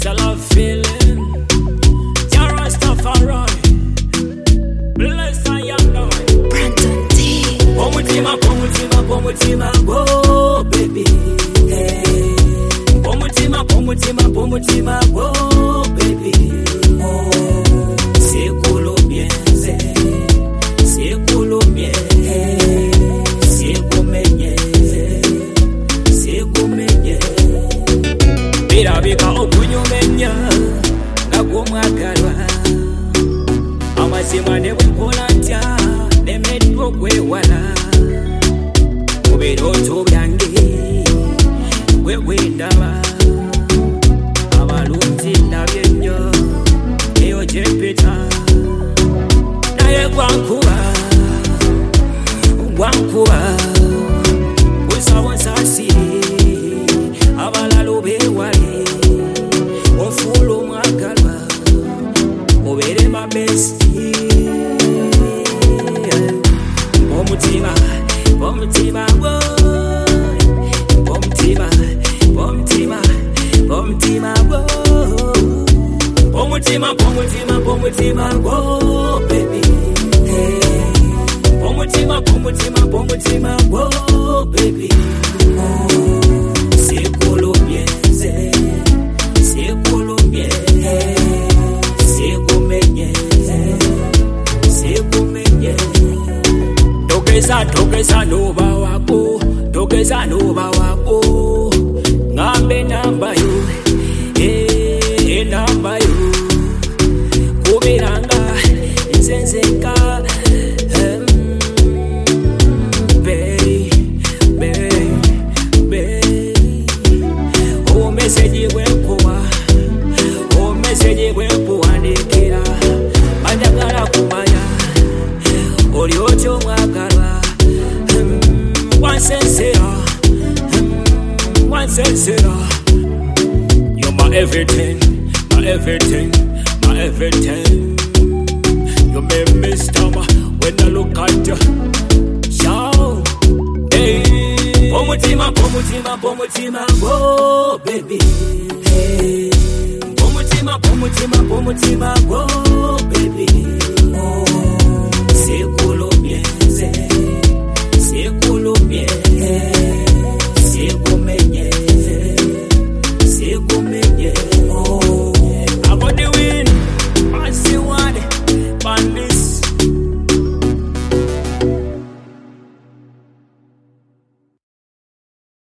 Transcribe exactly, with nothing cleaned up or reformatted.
It's a love feeling. Jarastafari. Bless I am Lord. Brandon D. Pomutima, pomutima, pomutima, go, baby. Hey. Pomutima, pomutima, pomutima, go, baby. Oh, c'est cool bien, c'est cool bien, c'est gomenye, c'est gomenye. Bira bika okunyumenya, nakumwagalwa. Amazima ne bwekola ntya, nemeddwa okwewala. Mu birooto byange, wewe ndaba. Abalunzi ndabye nnyo, eyo gye mpita. Naye gwankuba, gwankuba. Busawo nsasi, abalala obeewale. Ofuula omwagalwa, obeere my bestie. Pomutima, pomutima, boy. Pomutima, pomutima, pomutima, boy. Pomutima, pomutima, pomutima, go, baby. Hey. Pomutima, pomutima, pomutima, go, baby. Oh, c'est colombien, c'est, c'est colombien, c'est gomenye, c'est gomenye. Tokeza, tokeza noba wako, tokeza noba wako. Ngambe namba yo, eh, namba yo. Kubiranga, nzenzeka, um, baby, baby, baby. Oh, message wekuwa, oh, message wekuwa ndekera. Manjagala kumanya, oli otyo mwagalwa. Um, wansensera, um, wansensera. You're my everything, my everything, my everything. You make me stammer when I look at you. Shout, hey. Pomutima, pomutima, pomutima, go, baby. Hey. Pomutima, pomutima, pomutima, go, baby. Oh, c'est cool.